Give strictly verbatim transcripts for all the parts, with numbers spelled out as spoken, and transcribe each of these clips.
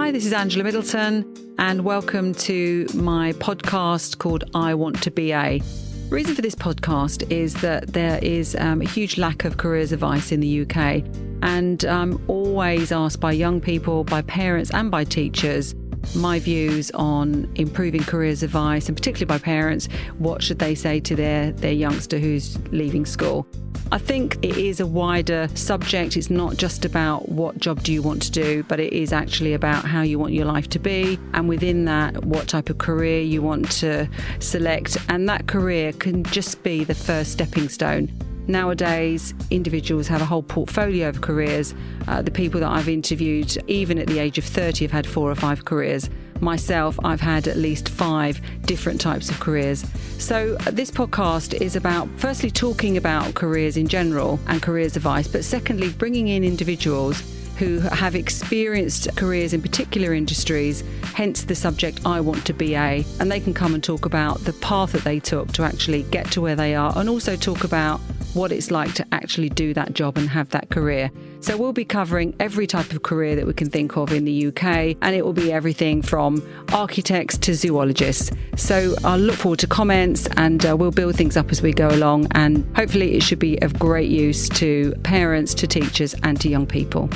Hi, this is Angela Middleton, and welcome to my podcast called I Want to Be A. The reason for this podcast is that there is um, a huge lack of careers advice in the U K, and I'm always asked by young people, by parents and by teachers, my views on improving careers advice, and particularly by parents, what should they say to their, their youngster who's leaving school. I think it is a wider subject. It's not just about what job do you want to do, but it is actually about how you want your life to be. And within that, what type of career you want to select. And that career can just be the first stepping stone. Nowadays, individuals have a whole portfolio of careers. Uh, the people that I've interviewed, even at the age of thirty, have had four or five careers. Myself, I've had at least five different types of careers. So uh, this podcast is about, firstly, talking about careers in general and careers advice, but secondly, bringing in individuals who have experienced careers in particular industries, hence the subject I Want to Be A. And they can come and talk about the path that they took to actually get to where they are, and also talk about what it's like to actually do that job and have that career. So we'll be covering every type of career that we can think of in the U K, and it will be everything from architects to zoologists. So I'll look forward to comments, and uh, we'll build things up as we go along, and hopefully it should be of great use to parents, to teachers and to young people.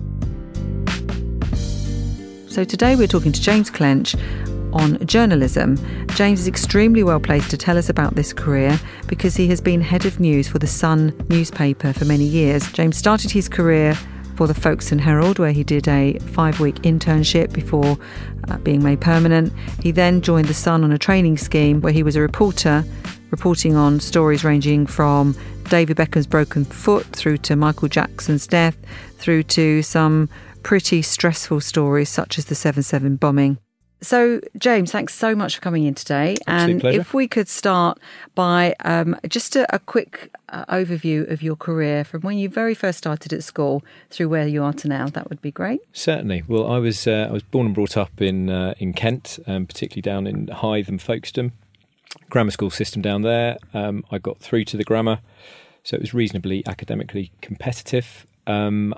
So today we're talking to James Clench on journalism. James is extremely well placed to tell us about this career because he has been head of news for the Sun newspaper for many years. James started his career for the Folkestone Herald, where he did a five-week internship before uh, being made permanent. He then joined the Sun on a training scheme where he was a reporter, reporting on stories ranging from David Beckham's broken foot through to Michael Jackson's death, through to some pretty stressful stories such as the seven seven bombing. So, James, thanks so much for coming in today. Absolute and pleasure. If we could start by um, just a, a quick uh, overview of your career from when you very first started at school through where you are to now, that would be great. Certainly. Well, I was uh, I was born and brought up in uh, in Kent, um, particularly down in Hythe and Folkestone. Grammar school system down there. Um, I got through to the grammar, so it was reasonably academically competitive. Um,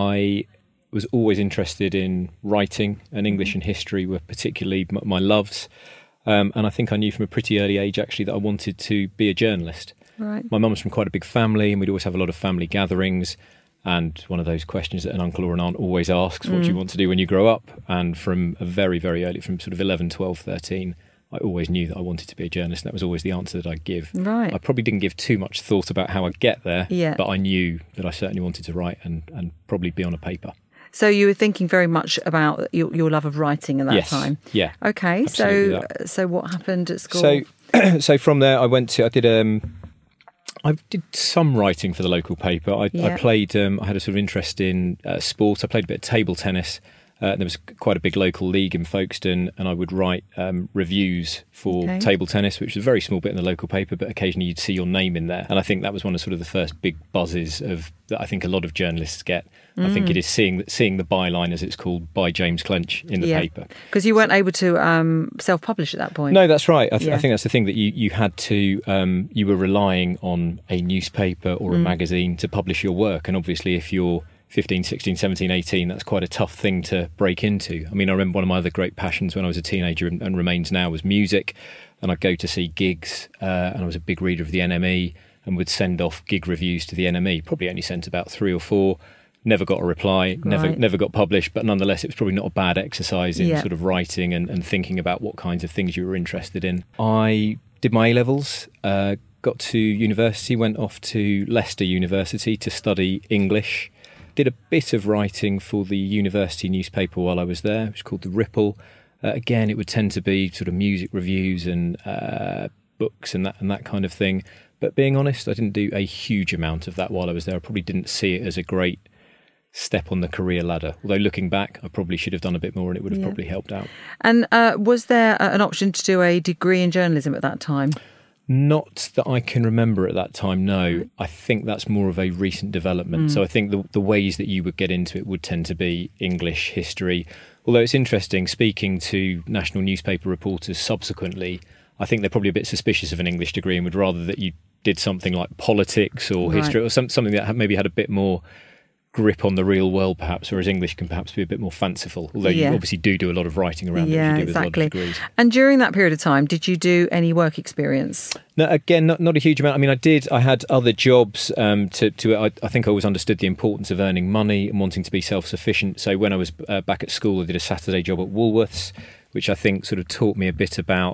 I was always interested in writing, and English and history were particularly m- my loves. Um, and I think I knew from a pretty early age, actually, that I wanted to be a journalist. Right. My mum was from quite a big family, and we'd always have a lot of family gatherings. And one of those questions that an uncle or an aunt always asks, what mm. do you want to do when you grow up? And from a very, very early, from sort of eleven, twelve, thirteen, I always knew that I wanted to be a journalist, and that was always the answer that I'd give. Right. I probably didn't give too much thought about how I'd get there, yeah. but I knew that I certainly wanted to write and, and probably be on a paper. So you were thinking very much about your, your love of writing at that yes. time? Yeah. Okay, Absolutely so that. so what happened at school? So, so from there I went to, I did um, I did some writing for the local paper. I, yeah. I played, um, I had a sort of interest in uh, sport. I played a bit of table tennis. Uh, there was quite a big local league in Folkestone, and I would write um, reviews for okay. table tennis, which was a very small bit in the local paper, but occasionally you'd see your name in there. And I think that was one of sort of the first big buzzes of that I think a lot of journalists get. Mm. I think it is seeing seeing the byline, as it's called, by James Clench in the yeah. paper. Because you weren't able to um, self-publish at that point. No, that's right. I, th- yeah. I think that's the thing, that you, you had to, um, you were relying on a newspaper or a mm. magazine to publish your work. And obviously if you're fifteen, sixteen, seventeen, eighteen, that's quite a tough thing to break into. I mean, I remember one of my other great passions when I was a teenager, and, and remains now, was music. And I'd go to see gigs, uh, and I was a big reader of the N M E, and would send off gig reviews to the N M E. Probably only sent about three or four. Never got a reply, never right. never got published, but nonetheless it was probably not a bad exercise in yeah. sort of writing and, and thinking about what kinds of things you were interested in. I did my A-levels, uh, got to university, went off to Leicester University to study English. Did a bit of writing for the university newspaper while I was there. It was called The Ripple. Uh, again, it would tend to be sort of music reviews and uh, books and that and that kind of thing. But being honest, I didn't do a huge amount of that while I was there. I probably didn't see it as a great step on the career ladder. Although looking back, I probably should have done a bit more, and it would have yeah. probably helped out. And uh, was there an option to do a degree in journalism at that time? Not that I can remember at that time, no. I think that's more of a recent development. Mm. So I think the, the ways that you would get into it would tend to be English, history. Although it's interesting, speaking to national newspaper reporters subsequently, I think they're probably a bit suspicious of an English degree and would rather that you did something like politics or right. history, or some, something that maybe had a bit more grip on the real world, perhaps, whereas English can perhaps be a bit more fanciful, although Yeah. you obviously do do a lot of writing around Yeah, it, as you do with a lot exactly. of degrees. And during that period of time, did you do any work experience? No, again, not, not a huge amount. I mean, I did, I had other jobs um, to, to I, I think I always understood the importance of earning money and wanting to be self-sufficient. So when I was uh, back at school, I did a Saturday job at Woolworths, which I think sort of taught me a bit about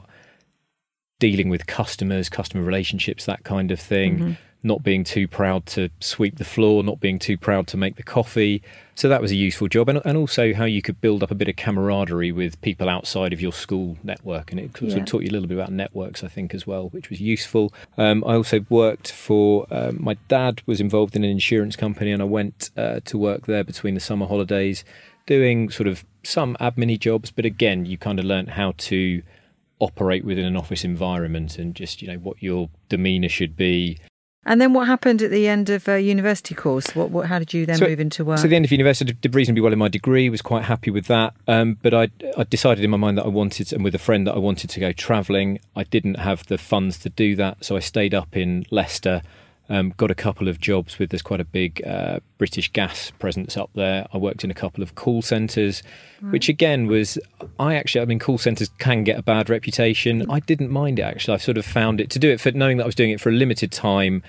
dealing with customers, customer relationships, that kind of thing. Mm-hmm. Not being too proud to sweep the floor, not being too proud to make the coffee. So that was a useful job. And, and also how you could build up a bit of camaraderie with people outside of your school network. And it sort Yeah. of taught you a little bit about networks, I think, as well, which was useful. Um, I also worked for, um, my dad was involved in an insurance company, and I went uh, to work there between the summer holidays, doing sort of some admin-y jobs. But again, you kind of learnt how to operate within an office environment and just, you know, what your demeanour should be. And then what happened at the end of a university course? What, what, how did you then So- move into work? So at the end of university, I did reasonably well in my degree, was quite happy with that. Um, but I, I decided in my mind that I wanted, and with a friend, that I wanted to go travelling. I didn't have the funds to do that, so I stayed up in Leicester, um, got a couple of jobs with, there's quite a big uh, British gas presence up there. I worked in a couple of call centres, right. which again was, I actually, I mean, call centres can get a bad reputation. I didn't mind it, actually. I sort of found it, to do it for, knowing that I was doing it for a limited time.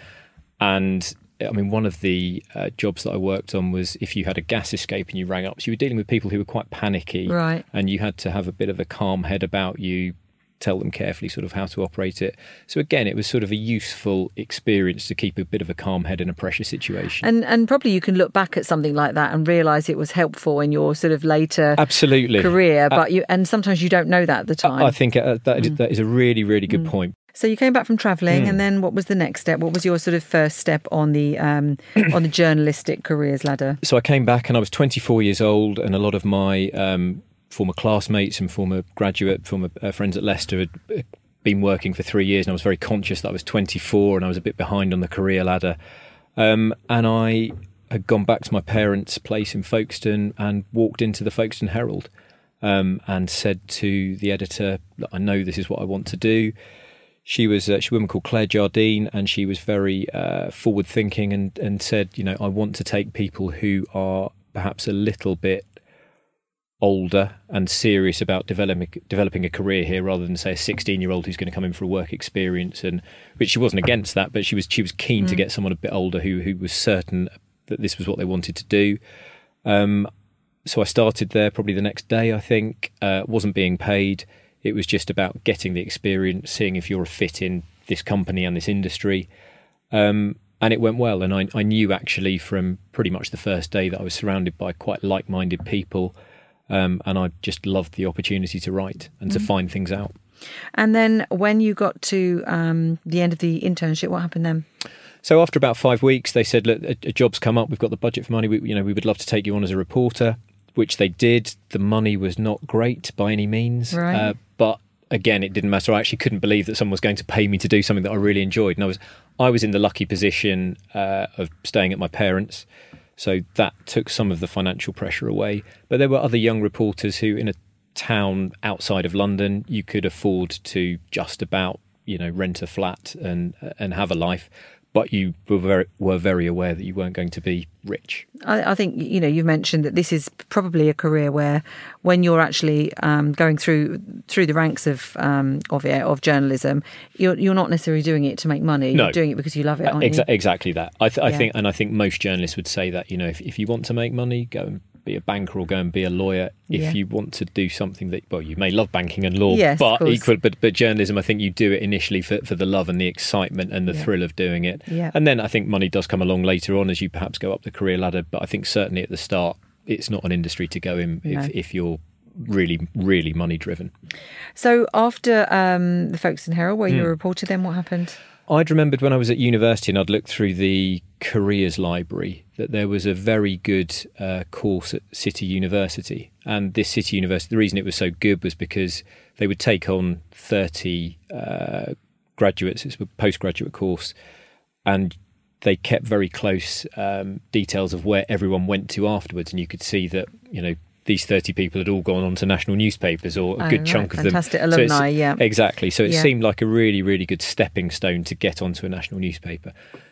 And I mean, one of the uh, jobs that I worked on was if you had a gas escape and you rang up, so you were dealing with people who were quite panicky, right. and you had to have a bit of a calm head about you, tell them carefully sort of how to operate it. So again, it was sort of a useful experience to keep a bit of a calm head in a pressure situation. And and probably you can look back at something like that and realise it was helpful in your sort of later Absolutely. career, but uh, you and sometimes you don't know that at the time. I think uh, that, Mm. that is a really, really good Mm. point. So you came back from travelling, Mm. and then what was the next step? What was your sort of first step on the um, on the journalistic careers ladder? So I came back and I was twenty-four years old, and a lot of my um, former classmates and former graduate, former uh, friends at Leicester had been working for three years, and I was very conscious that I was twenty-four and I was a bit behind on the career ladder. Um, and I had gone back to my parents' place in Folkestone and walked into the Folkestone Herald um, and said to the editor, "Look, I know this is what I want to do." She was, uh, she was a woman called Claire Jardine, and she was very uh, forward thinking and, and said, you know, I want to take people who are perhaps a little bit older and serious about developing developing a career here, rather than say a sixteen year old who's going to come in for a work experience. And which she wasn't against that, but she was she was keen mm. to get someone a bit older who who was certain that this was what they wanted to do. Um, so I started there probably the next day, I think. Uh, wasn't being paid. It was just about getting the experience, seeing if you're a fit in this company and this industry. Um, and it went well. And I, I knew actually from pretty much the first day that I was surrounded by quite like-minded people. Um, and I just loved the opportunity to write and mm-hmm. to find things out. And then when you got to um, the end of the internship, what happened then? So after about five weeks, they said, look, a, a job's come up. We've got the budget for money. We, you know, we would love to take you on as a reporter, which they did. The money was not great by any means. Right. Uh, but again, it didn't matter. I actually couldn't believe that someone was going to pay me to do something that I really enjoyed. And I was, I was in the lucky position uh, of staying at my parents'. So that took some of the financial pressure away. But there were other young reporters who, in a town outside of London, you could afford to just about, you know, rent a flat and and have a life. But you were very, were very aware that you weren't going to be rich. I, I think, you know, you mentioned that this is probably a career where when you're actually um, going through through the ranks of um, of it, of journalism, you're you're not necessarily doing it to make money. No. You're doing it because you love it, aren't Exa- you? Exactly that. I, th- I Yeah. think, and I think most journalists would say that, you know, if, if you want to make money, go and be a banker or go and be a lawyer. If Yeah. you want to do something that, well, you may love banking and law, Yes, of but course. equal, but but journalism, I think you do it initially for, for the love and the excitement and the Yeah. thrill of doing it. Yeah. And then I think money does come along later on as you perhaps go up the career ladder. But I think certainly at the start, it's not an industry to go in No. if, if you're really, really money driven. So after um, the Folkestone Herald, where you Mm. were a reporter, then what happened? I'd remembered when I was at university and I'd looked through the careers library that there was a very good uh, course at City University. And this City University, the reason it was so good was because they would take on thirty uh, graduates. It's a postgraduate course. And they kept very close um, details of where everyone went to afterwards. And you could see that, you know, these thirty people had all gone on to national newspapers, or a Oh, good right. chunk of Fantastic them. So it's- alumni, yeah. Exactly. So it Yeah. seemed like a really, really good stepping stone to get onto a national newspaper.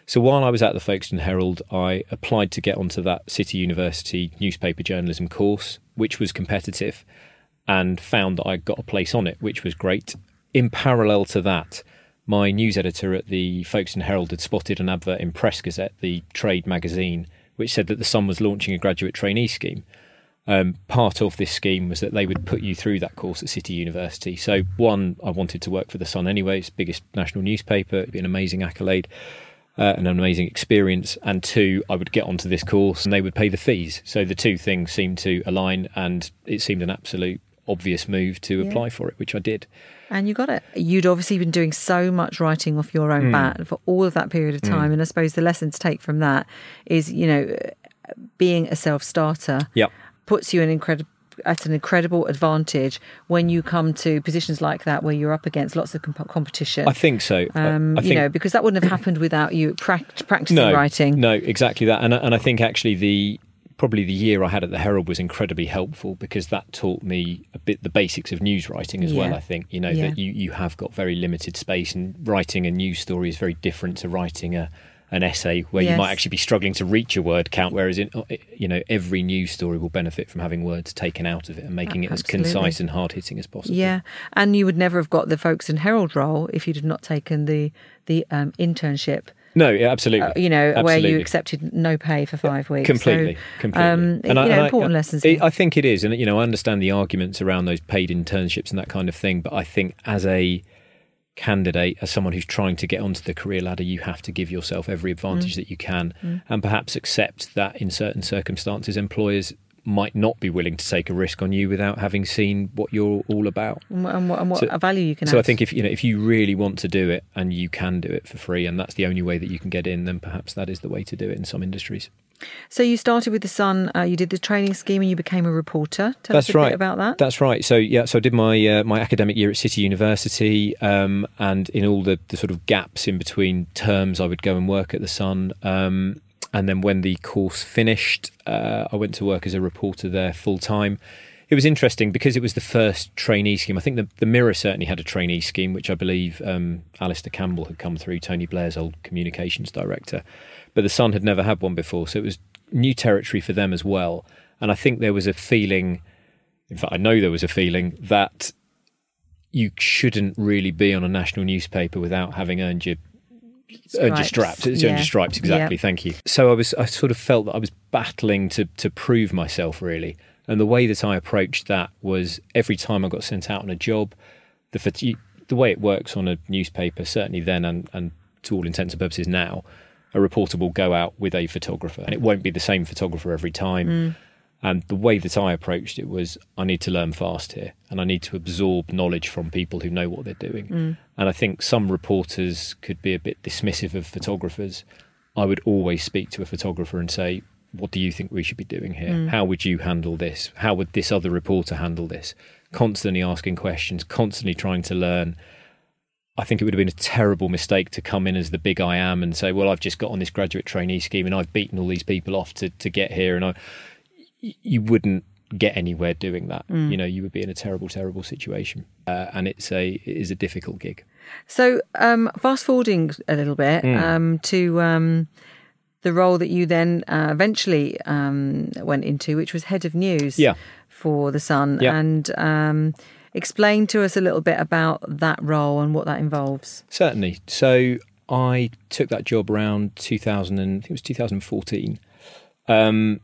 So while I was at the Folkestone Herald, I applied to get onto that City University newspaper journalism course, which was competitive, and found that I got a place on it, which was great. In parallel to that, my news editor at the Folkestone Herald had spotted an advert in Press Gazette, the trade magazine, which said that the Sun was launching a graduate trainee scheme. Um, part of this scheme was that they would put you through that course at City University. So one, I wanted to work for the Sun anyway. It's the biggest national newspaper. It'd be an amazing accolade, uh, an amazing experience. And two, I would get onto this course and they would pay the fees. So the two things seemed to align, and it seemed an absolute obvious move to Yeah. apply for it, which I did. And you got it. You'd obviously been doing so much writing off your own Mm. bat for all of that period of time. Mm. And I suppose the lesson to take from that is, you know, being a self-starter Yep. puts you in incredible at an incredible advantage when you come to positions like that where you're up against lots of comp- competition. I think so. Um, I you think, know, because that wouldn't have happened without you pract- practicing no, writing. No, exactly that. And and I think actually the probably the year I had at the Herald was incredibly helpful, because that taught me a bit the basics of news writing as Yeah. well. I think, you know, Yeah. that you, you have got very limited space, and writing a news story is very different to writing a an essay where Yes. you might actually be struggling to reach a word count, whereas in you know every news story will benefit from having words taken out of it and making it as Absolutely. concise and hard hitting as possible. Yeah, and you would never have got the Folkestone Herald role if you'd have not taken the the um, internship. No, yeah, absolutely. Uh, you know, absolutely. where you accepted no pay for five weeks. Completely, so, completely. Um, And you I- know, and I- important I, lessons. I, here. I think it is, and you know, I understand the arguments around those paid internships and that kind of thing. But I think as a candidate, as someone who's trying to get onto the career ladder, you have to give yourself every advantage Mm. that you can, Mm. and perhaps accept that in certain circumstances, employers might not be willing to take a risk on you without having seen what you're all about. and what, and what, and what So- value you can So add. I think if you know if you really want to do it and you can do it for free, and that's the only way that you can get in, then perhaps that is the way to do it in some industries. So you started with the Sun. Uh, you did the training scheme, and you became a reporter. Tell That's us a right. bit about that. That's right. So yeah, so I did my uh, my academic year at City University, um, and in all the, the sort of gaps in between terms, I would go and work at the Sun. Um, and then when the course finished, uh, I went to work as a reporter there full time. It was interesting because it was the first trainee scheme. I think the, the Mirror certainly had a trainee scheme, which I believe um, Alistair Campbell had come through, Tony Blair's old communications director. But the Sun had never had one before, so it was new territory for them as well. And I think there was a feeling, in fact, I know there was a feeling that you shouldn't really be on a national newspaper without having earned your earned your stripes. It's Yeah. earned your stripes, exactly. Yeah. Thank you. So I was, I sort of felt that I was battling to to prove myself, really. And the way that I approached that was every time I got sent out on a job, the phot- the way it works on a newspaper, certainly then and, and to all intents and purposes now, a reporter will go out with a photographer, and it won't be the same photographer every time. Mm. And the way that I approached it was, I need to learn fast here, and I need to absorb knowledge from people who know what they're doing. Mm. And I think some reporters could be a bit dismissive of photographers. I would always speak to a photographer and say, what do you think we should be doing here? Mm. How would you handle this? How would this other reporter handle this? Constantly asking questions, constantly trying to learn. I think it would have been a terrible mistake to come in as the big I am and say, well, I've just got on this graduate trainee scheme and I've beaten all these people off to, to get here. And I, you wouldn't get anywhere doing that. Mm. You know, you would be in a terrible, terrible situation. Uh, and it's a, it is a difficult gig. So um, fast forwarding a little bit Mm. um, to um, the role that you then uh, eventually um, went into, which was head of news Yeah. for The Sun. Yeah. And um, explain to us a little bit about that role and what that involves. Certainly. So I took that job around two thousand, and I think it was two thousand fourteen. Um,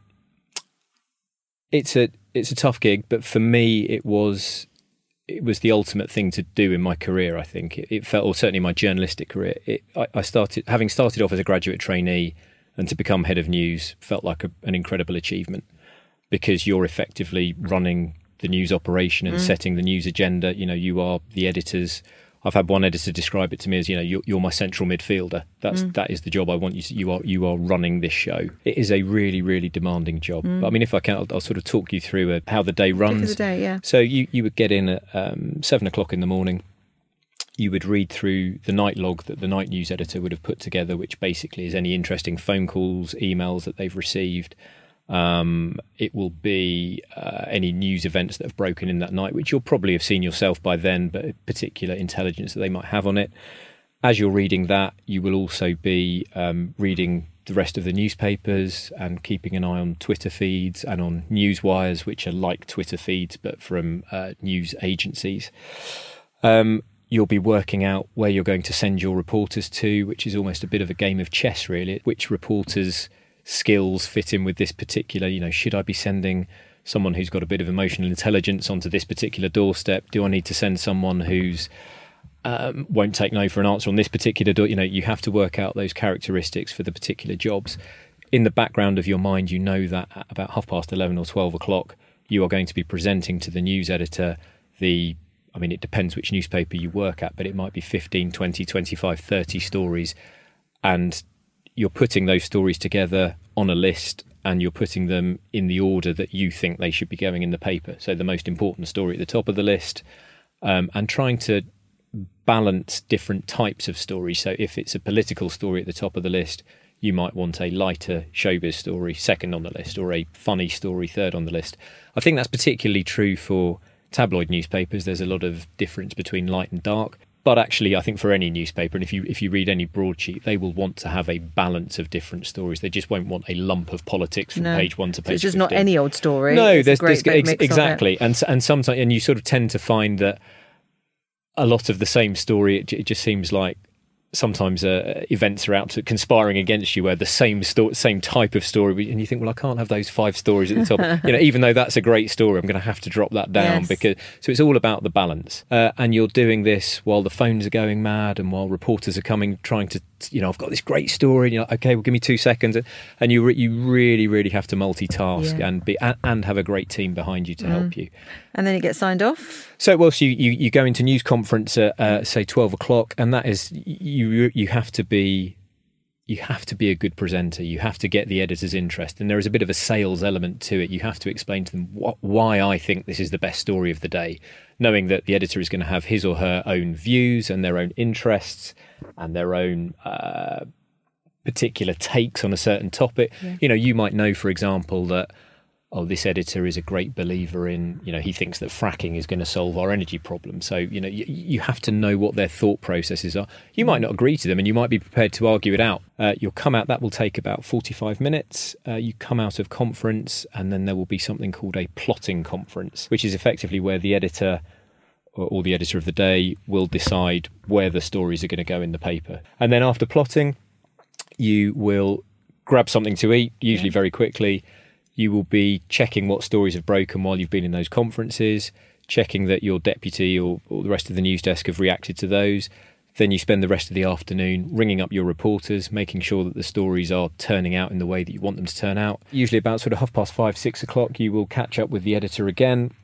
it's a it's a tough gig, but for me, it was it was the ultimate thing to do in my career. I think it, it felt, or certainly my journalistic career. It, I, I started having started off as a graduate trainee, and to become head of news felt like a, an incredible achievement, because you're effectively running the news operation and Mm. setting the news agenda. You know, you are the editors. I've had one editor describe it to me as, you know, you're, you're my central midfielder. That's Mm. that is the job I want you to. You are you are running this show. It is a really really demanding job. Mm. But I mean, if I can, I'll, I'll sort of talk you through uh, how the day Pick of runs. the day, yeah. So you you would get in at um, seven o'clock in the morning. You would read through the night log that the night news editor would have put together, which basically is any interesting phone calls, emails that they've received. Um, it will be uh, any news events that have broken in that night, which you'll probably have seen yourself by then, but particular intelligence that they might have on it. as you're reading that, you will also be um, reading the rest of the newspapers and keeping an eye on Twitter feeds and on news wires, which are like Twitter feeds but from uh, news agencies. Um, you'll be working out where you're going to send your reporters to, which is almost a bit of a game of chess, really. Which reporters' skills fit in with this particular, you know, should I be sending someone who's got a bit of emotional intelligence onto this particular doorstep? Do I need to send someone who's um, won't take no for an answer on this particular door? You know, you have to work out those characteristics for the particular jobs. In the background of your mind, you know that at about half past eleven or twelve o'clock, you are going to be presenting to the news editor the, I mean, it depends which newspaper you work at, but it might be fifteen, twenty, twenty-five, thirty stories. And you're putting those stories together on a list and you're putting them in the order that you think they should be going in the paper. So the most important story at the top of the list, um, and trying to balance different types of stories. So if it's a political story at the top of the list, you might want a lighter showbiz story second on the list, or a funny story third on the list. I think that's particularly true for tabloid newspapers. There's a lot of difference between light and dark. But actually, I think for any newspaper, and if you if you read any broadsheet, they will want to have a balance of different stories. They just won't want a lump of politics from no. page one to page so it's just fifteen. Not any old story. No, it's there's, a great there's mix exactly, of it. and and sometimes and you sort of tend to find that a lot of the same story. It, it just seems like sometimes uh, events are out to conspiring against you, where the same sto- same type of story, and you think, well, I can't have those five stories at the top. You know, even though that's a great story, I'm going to have to drop that down. Yes. Because so it's all about the balance. Uh, and you're doing this while the phones are going mad, and while reporters are coming, trying to, you know, I've got this great story, and you're like, okay, well, give me two seconds, and you re- you really, really have to multitask yeah. and be and, and have a great team behind you to mm. help you. And then it gets signed off. So, well, so you, you, you go into news conference at uh, say twelve o'clock, and that is you you have to be you have to be a good presenter. You have to get the editor's interest, and there is a bit of a sales element to it. You have to explain to them what, why I think this is the best story of the day, knowing that the editor is going to have his or her own views and their own interests and their own uh, particular takes on a certain topic. Yeah. You know, you might know, for example, that oh, this editor is a great believer in, you know, he thinks that fracking is going to solve our energy problem. So, you know, you, you have to know what their thought processes are. You might not agree to them, and you might be prepared to argue it out. Uh, you'll come out, that will take about forty-five minutes. Uh, you come out of conference, and then there will be something called a plotting conference, which is effectively where the editor or, or the editor of the day will decide where the stories are going to go in the paper. And then after plotting, you will grab something to eat, usually yeah. very quickly. You will be checking what stories have broken while you've been in those conferences, checking that your deputy or, or the rest of the news desk have reacted to those. Then you spend the rest of the afternoon ringing up your reporters, making sure that the stories are turning out in the way that you want them to turn out. Usually about sort of half past five, six o'clock, you will catch up with the editor again.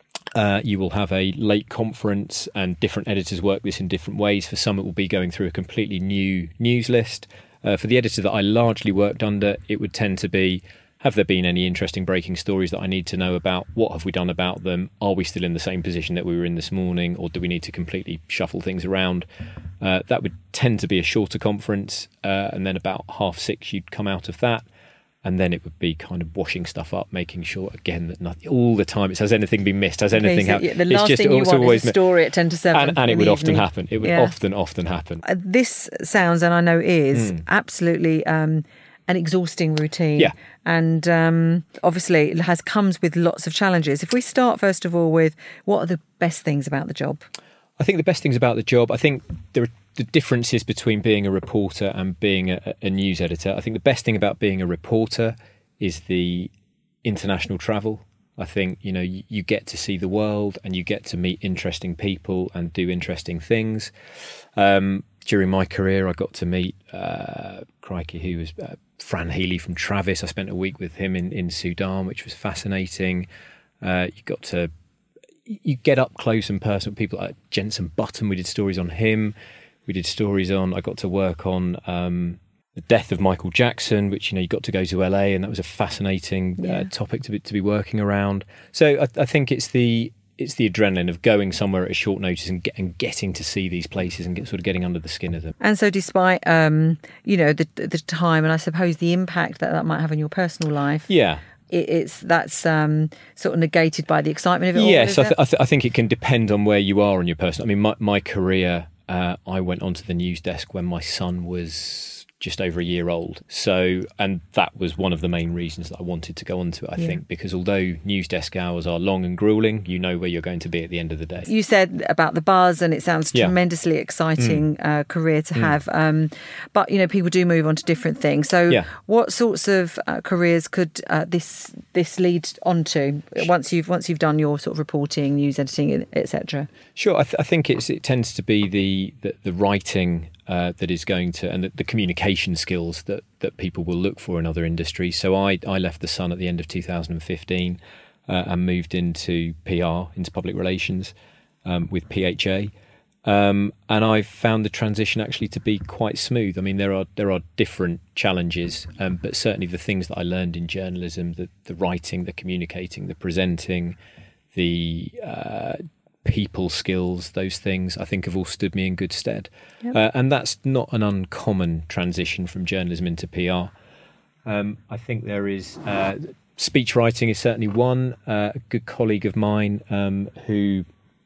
Uh, you will have a late conference, and different editors work this in different ways. For some, it will be going through a completely new news list. Uh, for the editor that I largely worked under, it would tend to be, have there been any interesting breaking stories that I need to know about? What have we done about them? Are we still in the same position that we were in this morning, or do we need to completely shuffle things around? Uh, that would tend to be a shorter conference, uh, and then about half six you'd come out of that, and then it would be kind of washing stuff up, making sure again that nothing, all the time, it's has anything been missed? Has anything okay, so happened? The last it's just, thing you want always is a story at ten to seven, and, and it would often evening. happen. It would yeah. often, often happen. Uh, this sounds, and I know is mm. absolutely Um, an exhausting routine. Yeah. And um, obviously it has comes with lots of challenges. If we start first of all with what are the best things about the job? I think the best things about the job, I think there are the differences between being a reporter and being a, a news editor. I think the best thing about being a reporter is the international travel. I think, you know, you, you get to see the world, and you get to meet interesting people and do interesting things. Um, during my career, I got to meet, uh, crikey, who was uh, Fran Healy from Travis. I spent a week with him in, in Sudan, which was fascinating. Uh, you got to, you get up close and personal with people like Jensen Button. We did stories on him. We did stories on, I got to work on um, the death of Michael Jackson, which, you know, you got to go to L A, and that was a fascinating yeah. uh, topic to be, to be working around. So I, I think it's the, it's the adrenaline of going somewhere at a short notice and, get, and getting to see these places and get, sort of getting under the skin of them. And so despite, um, you know, the the time and I suppose the impact that that might have on your personal life. Yeah. It, it's that's um, sort of negated by the excitement of it all. Yes, I, th- it? I, th- I think it can depend on where you are in your personal. I mean, my, my career uh, I went onto the news desk when my son was just over a year old. So, and that was one of the main reasons that I wanted to go onto it, I yeah. think, because although news desk hours are long and grueling, you know where you're going to be at the end of the day. You said about the buzz, and it sounds yeah. tremendously exciting mm. uh, career to mm. have. Um, but, you know, people do move on to different things. So yeah. what sorts of uh, careers could uh, this this lead on to once you've, once you've done your sort of reporting, news editing, et cetera? Sure. I, th- I think it's, it tends to be the, the, the writing Uh, that is going to, and the, the communication skills that, that people will look for in other industries. So I, I left The Sun at the end of two thousand fifteen uh, and moved into P R, into public relations um, with P H A. Um, and I've found the transition actually to be quite smooth. I mean, there are there are different challenges, um, but certainly the things that I learned in journalism, the, the writing, the communicating, the presenting, the uh, people skills, those things I think have all stood me in good stead. Yep. Uh, and that's not an uncommon transition from journalism into P R. Um, I think there is uh, speech writing is certainly one. Uh, a good colleague of mine um, who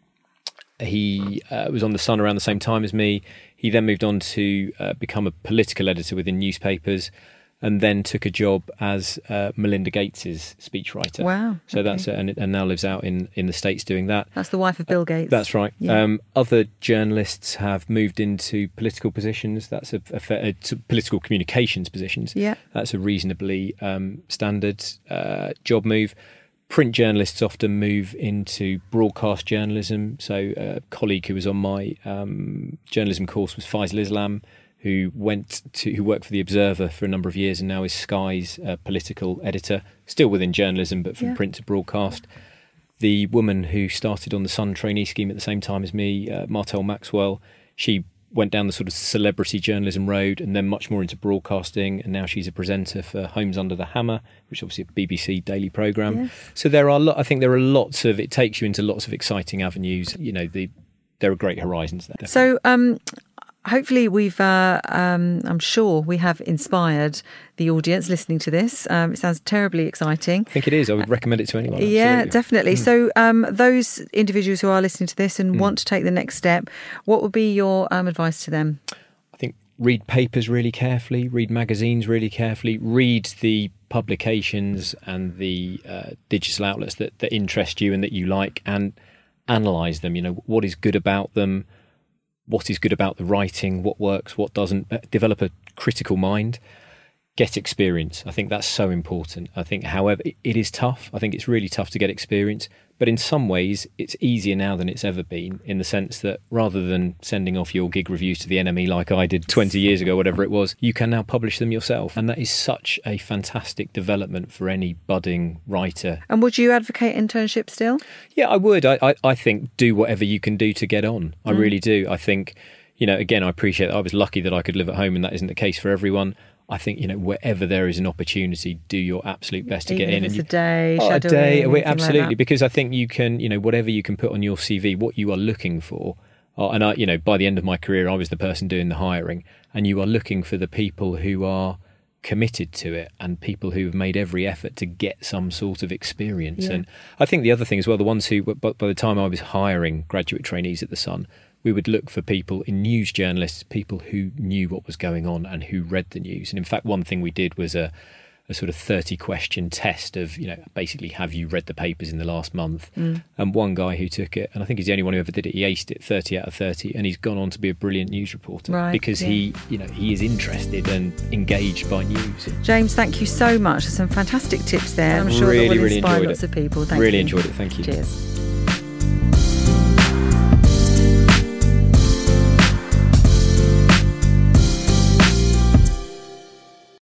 he uh, was on The Sun around the same time as me. He then moved on to uh, become a political editor within newspapers, and then took a job as uh, Melinda Gates's speechwriter. Wow. So okay. that's, and, and now lives out in, in the States doing that. That's the wife of Bill Gates. Uh, that's right. Yeah. Um, other journalists have moved into political positions. That's a, a, a, a political communications positions. Yeah. That's a reasonably um, standard uh, job move. Print journalists often move into broadcast journalism. So a colleague who was on my um, journalism course was Faisal Islam, who went to who worked for The Observer for a number of years and now is Sky's uh, political editor, still within journalism, but from yeah. print to broadcast. The woman who started on the Sun trainee scheme at the same time as me, uh, Martell Maxwell, she went down the sort of celebrity journalism road and then much more into broadcasting, and now she's a presenter for Homes Under the Hammer, which is obviously a B B C daily programme. Yes. So there are, lo- I think there are lots of, it takes you into lots of exciting avenues. You know, the there are great horizons there. So, um, hopefully we've, uh, um, I'm sure we have inspired the audience listening to this. Um, it sounds terribly exciting. I think it is. I would recommend it to anyone. Uh, yeah, absolutely. definitely. Mm. So um, those individuals who are listening to this and mm. want to take the next step, what would be your um, advice to them? I think read papers really carefully, read magazines really carefully, read the publications and the uh, digital outlets that, that interest you and that you like, and analyse them. You know, what is good about them? What is good about the writing, what works, what doesn't. Develop a critical mind, get experience. I think that's so important. I think, however, it is tough. I think it's really tough to get experience, but in some ways it's easier now than it's ever been, in the sense that rather than sending off your gig reviews to the N M E like I did twenty years ago, whatever it was, you can now publish them yourself. And that is such a fantastic development for any budding writer. And would you advocate internship still? Yeah, I would. I, I, I think do whatever you can do to get on. I mm. really do. I think, you know, again, I appreciate that I was lucky that I could live at home, and that isn't the case for everyone. I think, you know, wherever there is an opportunity, do your absolute best to Even get in. If it's and you, a day, oh, a day, wait, absolutely, like because I think you can, you know, whatever you can put on your C V, what you are looking for. Uh, and I, you know, by the end of my career, I was the person doing the hiring, and you are looking for the people who are committed to it and people who have made every effort to get some sort of experience. Yeah. And I think the other thing as well, the ones who, by, by the time I was hiring graduate trainees at The Sun, we would look for people in news journalists, people who knew what was going on and who read the news. And in fact, one thing we did was a, a sort of thirty question test of, you know, basically, have you read the papers in the last month? Mm. And one guy who took it, and I think he's the only one who ever did it, he aced it thirty out of thirty, and he's gone on to be a brilliant news reporter, right, because yeah. he, you know, he is interested and engaged by news. James, thank you so much. Some fantastic tips there. I'm sure really, that will really inspire enjoyed lots it. of people. Thank really you. enjoyed it. Thank you. Cheers.